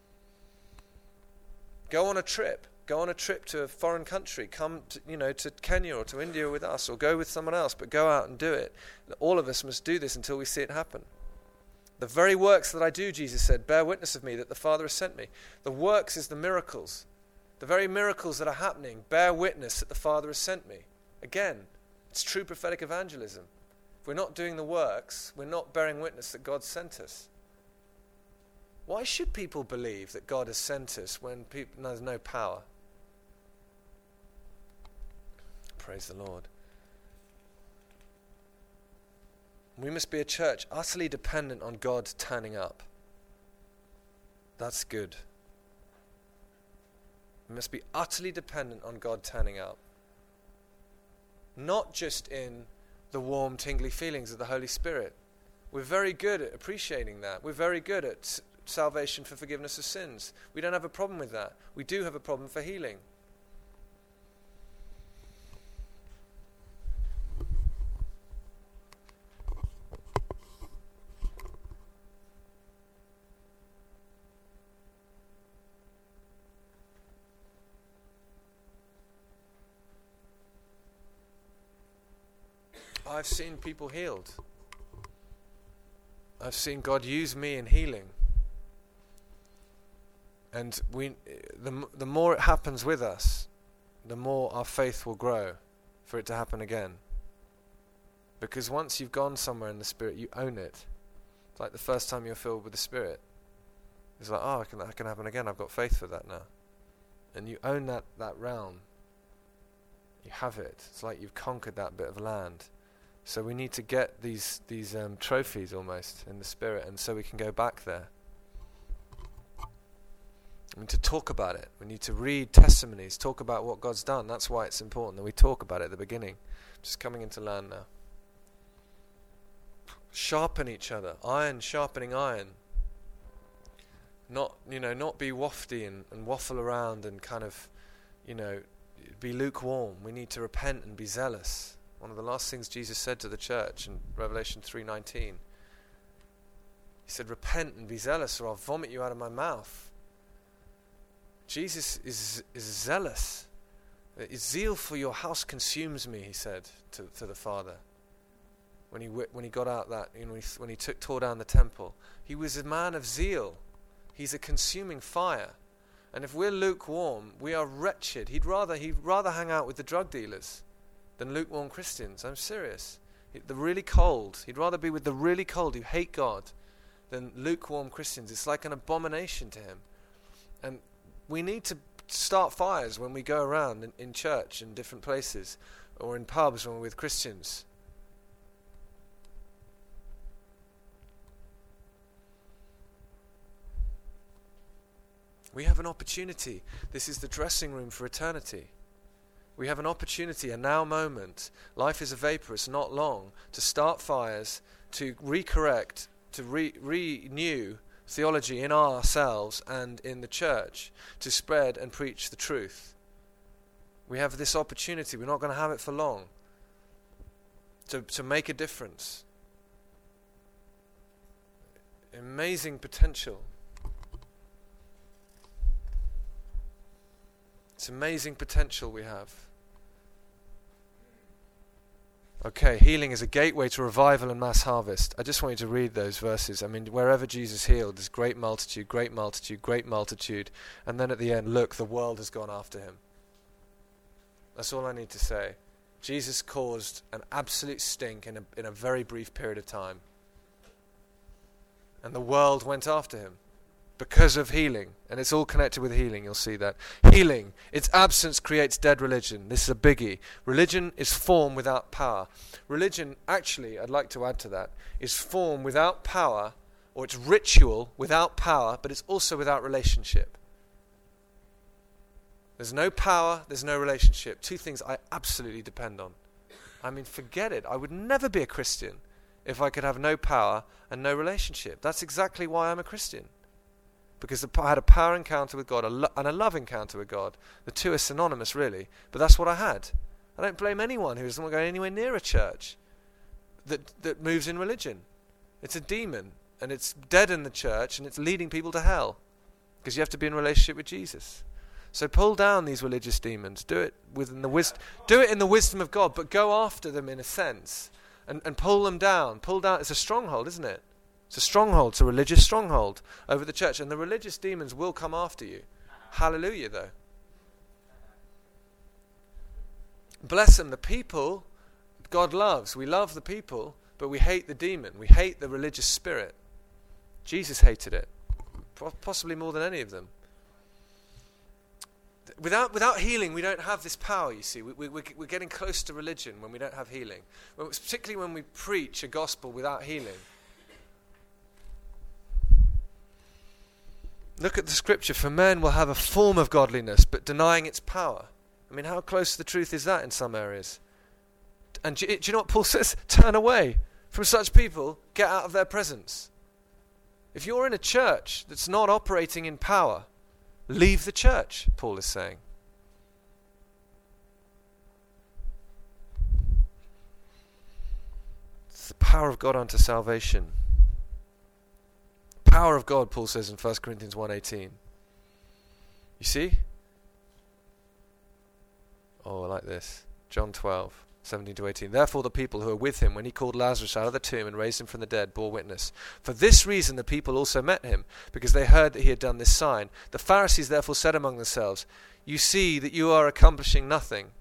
Go on a trip. Go on a trip to a foreign country. Come to Kenya or to India with us, or go with someone else, but go out and do it. All of us must do this until we see it happen. The very works that I do, Jesus said, bear witness of me that the Father has sent me. The works is the miracles. The very miracles that are happening bear witness that the Father has sent me. Again, It's true prophetic evangelism. If we're not doing the works, we're not bearing witness that God sent us. Why should people believe that God has sent us when there's no power? Praise the Lord. We must be a church utterly dependent on God turning up. That's good. We must be utterly dependent on God turning up. Not just in the warm, tingly feelings of the Holy Spirit. We're very good at appreciating that. We're very good at salvation for forgiveness of sins. We don't have a problem with that. We do have a problem for healing. I've seen people healed. I've seen God use me in healing. And the more it happens with us, the more our faith will grow for it to happen again. Because once you've gone somewhere in the Spirit, you own it. It's like the first time you're filled with the Spirit. It's like, oh, that can happen again. I've got faith for that now. And you own that realm. You have it. It's like you've conquered that bit of land. So we need to get these trophies almost in the Spirit, and so we can go back there. We need to talk about it. We need to read testimonies, talk about what God's done. That's why it's important that we talk about it at the beginning. Just coming into land now. Sharpen each other. Iron sharpening iron. Not be wafty and waffle around and kind of, be lukewarm. We need to repent and be zealous. One of the last things Jesus said to the church in Revelation 3:19. He said, repent and be zealous or I'll vomit you out of my mouth. Jesus is zealous. His zeal for your house consumes me, he said to the Father. When he got out that, when he tore down the temple. He was a man of zeal. He's a consuming fire. And if we're lukewarm, we are wretched. He'd rather hang out with the drug dealers than lukewarm Christians. I'm serious. The really cold. He'd rather be with the really cold who hate God than lukewarm Christians. It's like an abomination to him. And we need to start fires when we go around in church in different places or in pubs when we're with Christians. We have an opportunity. This is the dressing room for eternity. We have an opportunity, a now moment. Life is a vapor, it's not long. To start fires, to recorrect, to renew theology in ourselves and in the church, to spread and preach the truth. We have this opportunity. We're not going to have it for long. To make a difference. Amazing potential. It's amazing potential we have. Okay, healing is a gateway to revival and mass harvest. I just want you to read those verses. I mean, wherever Jesus healed, there's great multitude, great multitude, great multitude. And then at the end, look, the world has gone after him. That's all I need to say. Jesus caused an absolute stink in a very brief period of time. And the world went after him. Because of healing. And it's all connected with healing, you'll see that. Healing, its absence creates dead religion. This is a biggie. Religion is form without power. Religion, actually, I'd like to add to that, is form without power, or it's ritual without power, but it's also without relationship. There's no power, there's no relationship. Two things I absolutely depend on. I mean, forget it. I would never be a Christian if I could have no power and no relationship. That's exactly why I'm a Christian. Because I had a power encounter with God and a love encounter with God. The two are synonymous, really. But that's what I had. I don't blame anyone who doesn't want to go anywhere near a church that moves in religion. It's a demon, and it's dead in the church, and it's leading people to hell. Because you have to be in relationship with Jesus. So pull down these religious demons. Do it in the wisdom of God, but go after them in a sense, and pull them down. Pull down. It's a stronghold, isn't it? It's a stronghold. It's a religious stronghold over the church. And the religious demons will come after you. Hallelujah, though. Bless them. The people God loves. We love the people, but we hate the demon. We hate the religious spirit. Jesus hated it, possibly more than any of them. Without healing, we don't have this power, you see. We're getting close to religion when we don't have healing. Particularly when we preach a gospel without healing. Look at the scripture. For men will have a form of godliness, but denying its power. I mean, how close to the truth is that in some areas? And do you know what Paul says? Turn away from such people. Get out of their presence. If you're in a church that's not operating in power, leave the church, Paul is saying. It's the power of God unto salvation. Power of God, Paul says in 1 Corinthians 1:18. You see? Oh, I like this. John 12:17-18. Therefore the people who were with him when he called Lazarus out of the tomb and raised him from the dead bore witness. For this reason the people also met him, because they heard that he had done this sign. The Pharisees therefore said among themselves, you see that you are accomplishing nothing.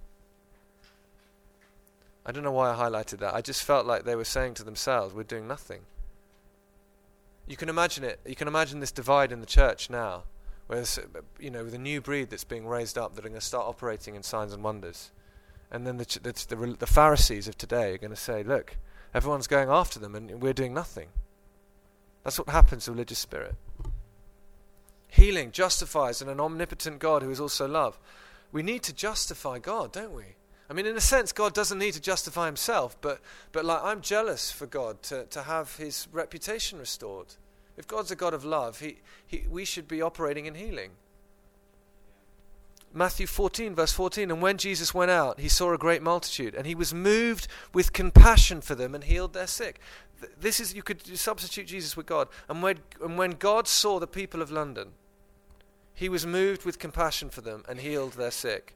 I don't know why I highlighted that. I just felt like they were saying to themselves, we're doing nothing. You can imagine it. You can imagine this divide in the church now, where with a new breed that's being raised up that are going to start operating in signs and wonders. And then the Pharisees of today are going to say, look, everyone's going after them and we're doing nothing. That's what happens to religious spirit. Healing justifies an omnipotent God who is also love. We need to justify God, don't we? I mean, in a sense, God doesn't need to justify himself, but like I'm jealous for God to have his reputation restored. If God's a God of love, we should be operating in healing. Matthew 14, verse 14, and when Jesus went out, he saw a great multitude, and he was moved with compassion for them and healed their sick. This is, you could substitute Jesus with God. And when God saw the people of London, he was moved with compassion for them and healed their sick.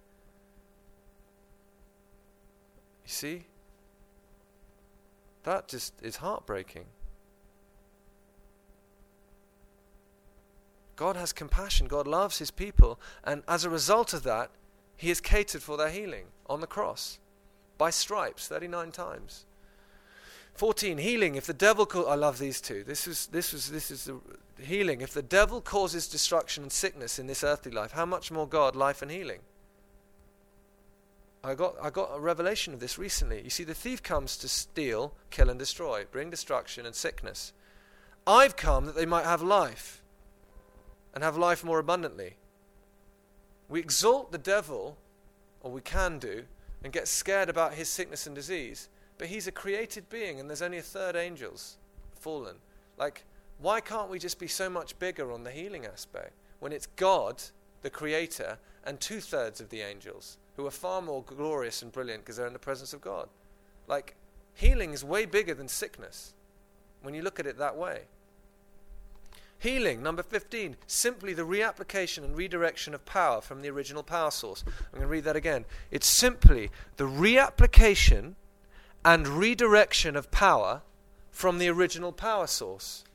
You see? That just is heartbreaking. God has compassion. God loves his people. And as a result of that, he has catered for their healing on the cross. By stripes, 39 times. 14, healing. If the devil... I love these two. This is the healing. If the devil causes destruction and sickness in this earthly life, how much more God, life and healing? I got a revelation of this recently. You see, the thief comes to steal, kill and destroy, bring destruction and sickness. I've come that they might have life, and have life more abundantly. We exalt the devil, or we can do, and get scared about his sickness and disease, but he's a created being, and there's only a third angels fallen. Like, why can't we just be so much bigger on the healing aspect, when it's God, the creator, and 2/3 of the angels, who are far more glorious and brilliant because they're in the presence of God? Like, healing is way bigger than sickness when you look at it that way. Healing, number 15, simply the reapplication and redirection of power from the original power source. I'm going to read that again. It's simply the reapplication and redirection of power from the original power source.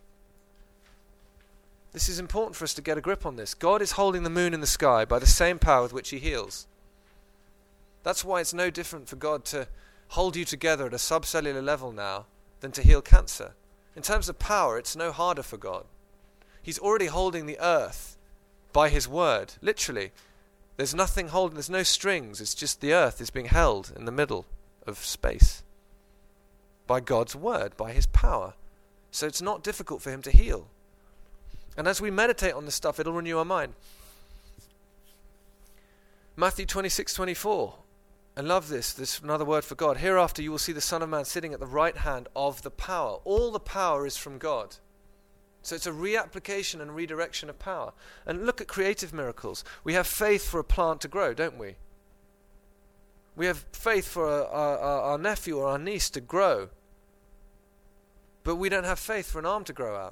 This is important for us to get a grip on this. God is holding the moon in the sky by the same power with which he heals. That's why it's no different for God to hold you together at a subcellular level now than to heal cancer. In terms of power, it's no harder for God. He's already holding the earth by his word. Literally. There's nothing holding, there's no strings. It's just the earth is being held in the middle of space by God's word, by his power. So it's not difficult for him to heal. And as we meditate on this stuff, it'll renew our mind. Matthew 26:24. I love this. This is another word for God. Hereafter you will see the Son of Man sitting at the right hand of the power. All the power is from God. So it's a reapplication and redirection of power. And look at creative miracles. We have faith for a plant to grow, don't we? We have faith for our nephew or our niece to grow. But we don't have faith for an arm to grow out.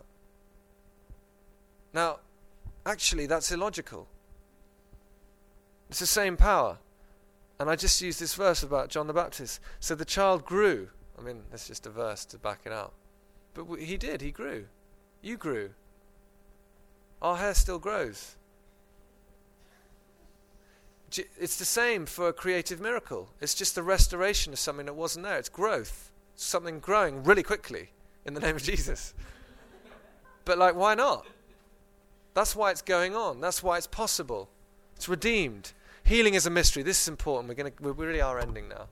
Now, actually, that's illogical. It's the same power. And I just used this verse about John the Baptist. So the child grew. I mean, that's just a verse to back it up. But he did. He grew. You grew. Our hair still grows. It's the same for a creative miracle. It's just the restoration of something that wasn't there. It's growth. Something growing really quickly in the name of Jesus. But like, why not? That's why it's going on. That's why it's possible. It's redeemed. Healing is a mystery. This is important. We really are ending now.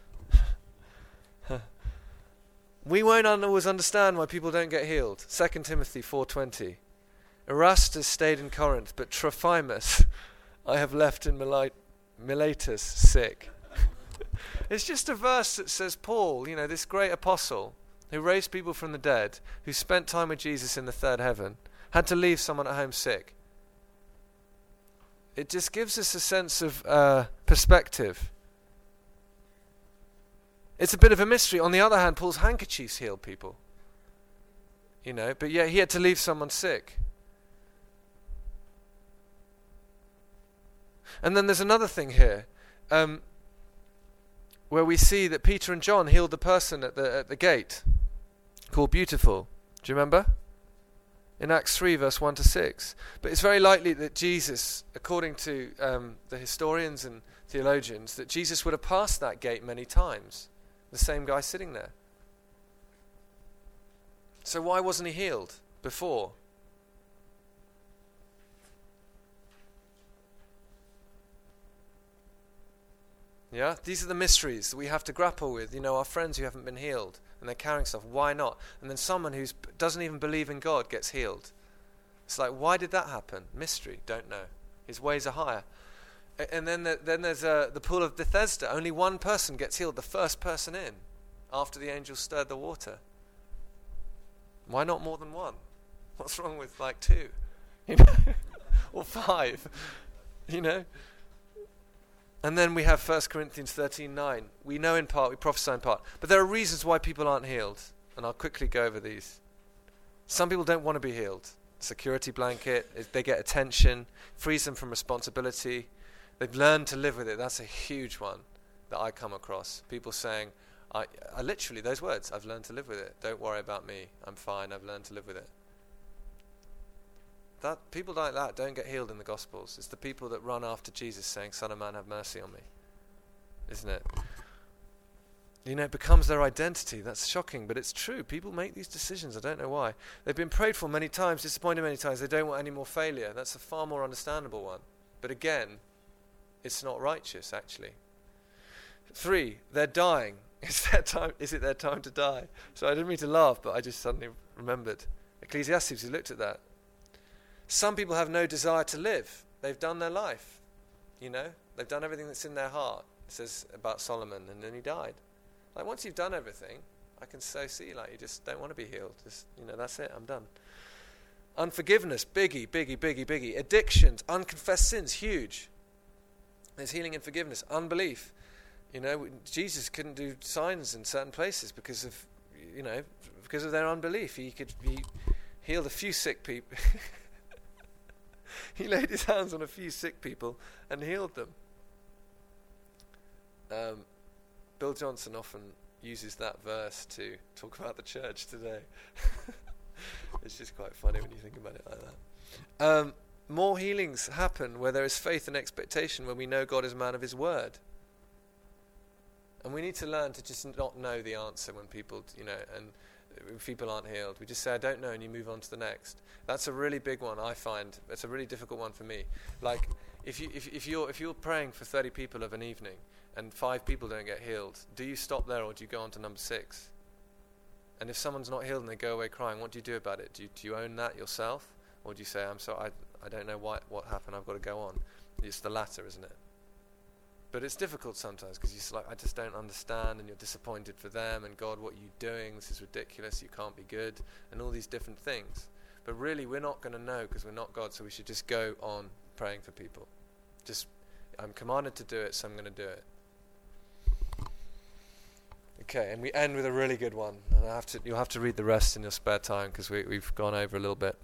We won't always understand why people don't get healed. 2 Timothy 4:20. Erastus stayed in Corinth, but Trophimus I have left in Miletus sick. It's just a verse that says Paul, this great apostle who raised people from the dead, who spent time with Jesus in the third heaven, had to leave someone at home sick. It just gives us a sense of perspective. It's a bit of a mystery. On the other hand, Paul's handkerchiefs healed people. But yet he had to leave someone sick. And then there's another thing here, where we see that Peter and John healed the person at the gate, called Beautiful. Do you remember? In Acts 3, verse 1-6. But it's very likely that Jesus, according to the historians and theologians, that Jesus would have passed that gate many times. The same guy sitting there. So why wasn't he healed before? Yeah, these are the mysteries that we have to grapple with. Our friends who haven't been healed and they're carrying stuff. Why not? And then someone who doesn't even believe in God gets healed. It's like, why did that happen? Mystery, don't know. His ways are higher. And then there's the pool of Bethesda. Only one person gets healed, the first person in, after the angels stirred the water. Why not more than one? What's wrong with 2? Or 5? And then we have 1 Corinthians 13:9. We know in part, we prophesy in part. But there are reasons why people aren't healed. And I'll quickly go over these. Some people don't want to be healed. Security blanket, they get attention, frees them from responsibility. They've learned to live with it. That's a huge one that I come across. People saying, I literally, those words, I've learned to live with it. Don't worry about me. I'm fine. I've learned to live with it. People like that don't get healed in the Gospels. It's the people that run after Jesus saying, Son of Man, have mercy on me. Isn't it? It becomes their identity. That's shocking, but it's true. People make these decisions. I don't know why. They've been prayed for many times, disappointed many times. They don't want any more failure. That's a far more understandable one. But again, it's not righteous, actually. 3, they're dying. Is it their time to die? So I didn't mean to laugh, but I just suddenly remembered. Ecclesiastes, we looked at that. Some people have no desire to live. They've done their life. They've done everything that's in their heart. It says about Solomon, and then he died. Once you've done everything, I can so see, you just don't want to be healed. Just, that's it, I'm done. Unforgiveness, biggie. Addictions, unconfessed sins, huge. There's healing and forgiveness. Unbelief. Jesus couldn't do signs in certain places because of their unbelief. He healed a few sick people. He laid his hands on a few sick people and healed them. Bill Johnson often uses that verse to talk about the church today. It's just quite funny when you think about it like that. More healings happen where there is faith and expectation, when we know God is a man of his word. And we need to learn to just not know the answer when people, and if people aren't healed. We just say, I don't know, and you move on to the next. That's a really big one, I find. It's a really difficult one for me. If you're praying for 30 people of an evening and 5 people don't get healed, do you stop there or do you go on to number 6? And if someone's not healed and they go away crying, what do you do about it? Do you own that yourself? Or do you say, I'm sorry, I don't know what happened, I've got to go on? It's the latter, isn't it? But it's difficult sometimes because you're I just don't understand, and you're disappointed for them, and God, what are you doing? This is ridiculous, you can't be good, and all these different things. But really, we're not going to know because we're not God, so we should just go on praying for people. I'm commanded to do it, so I'm going to do it. Okay, and we end with a really good one. And you'll have to read the rest in your spare time because we've gone over a little bit.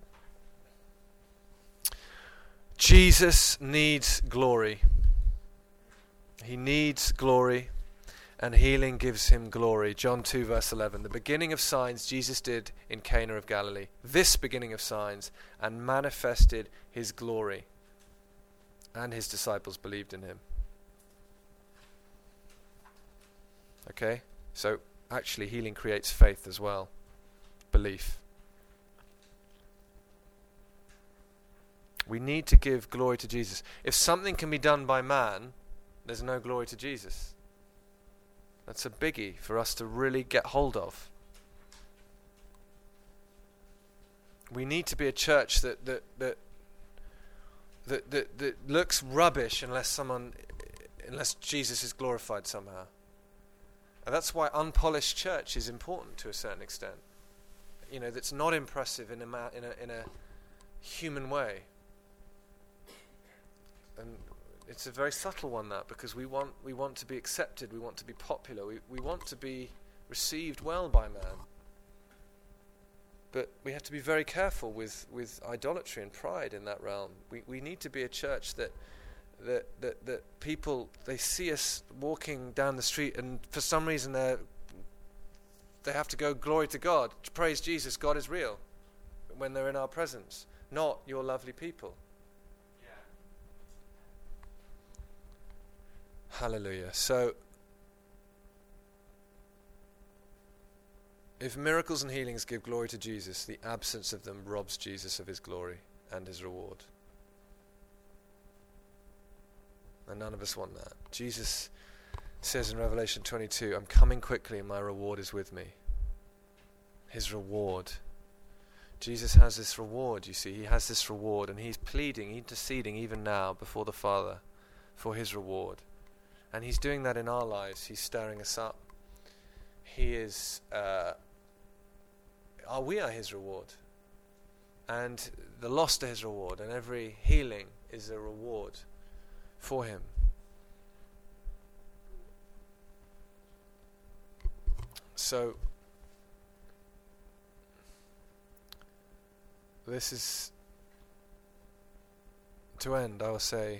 Jesus needs glory. He needs glory, and healing gives him glory. John 2 verse 11. The beginning of signs Jesus did in Cana of Galilee. This beginning of signs, and manifested his glory. and his disciples believed in him. Okay? So actually healing creates faith as well. Belief. We need to give glory to Jesus. If something can be done by man, there's no glory to Jesus. That's a biggie for us to really get hold of. We need to be a church that looks rubbish unless Jesus is glorified somehow. And that's why unpolished church is important to a certain extent. You know, that's not impressive in a human way. And it's a very subtle one, that, because we want to be accepted, we want to be popular, we want to be received well by man. But we have to be very careful with idolatry and pride in that realm. We need to be a church that people, they see us walking down the street and for some reason they have to go, glory to God, praise Jesus, God is real, when they're in our presence, not your lovely people. Hallelujah. So, if miracles and healings give glory to Jesus, the absence of them robs Jesus of his glory and his reward. And none of us want that. Jesus says in Revelation 22, I'm coming quickly and my reward is with me. His reward. Jesus has this reward, you see. He has this reward, and he's pleading, interceding even now before the Father for his reward. And he's doing that in our lives. He's stirring us up. He is, we are his reward. And the lost are his reward. And every healing is a reward for him. So, this is, to end, I will say,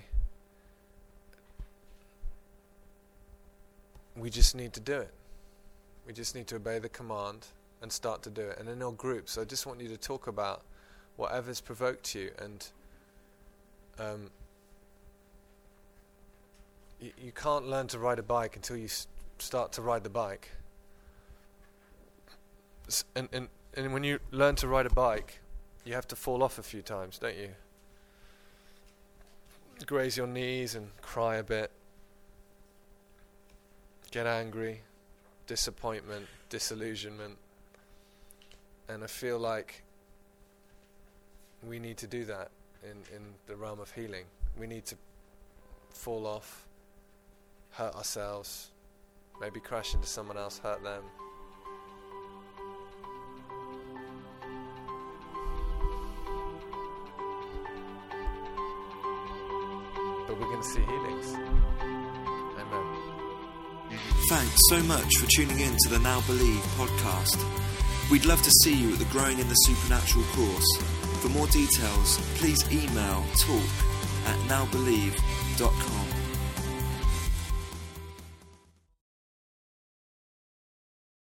we just need to do it. We just need to obey the command and start to do it. And in our groups, I just want you to talk about whatever's provoked you. And you can't learn to ride a bike until you start to ride the bike. And when you learn to ride a bike, you have to fall off a few times, don't you? Graze your knees and cry a bit. Get angry, disappointment, disillusionment. And I feel like we need to do that in the realm of healing. We need to fall off, hurt ourselves, maybe crash into someone else, hurt them. But we're going to see healings. Amen. Thanks so much for tuning in to the Now Believe podcast. We'd love to see you at the Growing in the Supernatural course. For more details, please email talk@nowbelieve.com.